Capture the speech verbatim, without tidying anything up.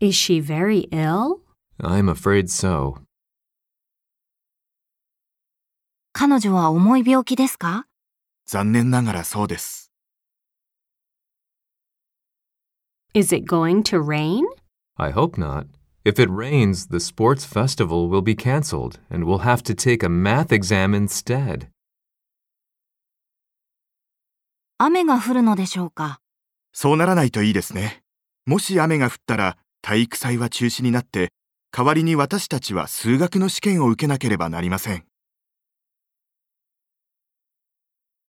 Is she very ill? I'm afraid so. 彼女は重い病気ですか？ 残念ながらそうです。 Is it going to rain? I hope not. If it rains, the sports festival will be cancelled and we'll have to take a math exam instead. 雨が降るのでしょうか？ そうならないといいですね。もし雨が降ったら体育祭は中止になって、代わりに私たちは数学の試験を受けなければなりません。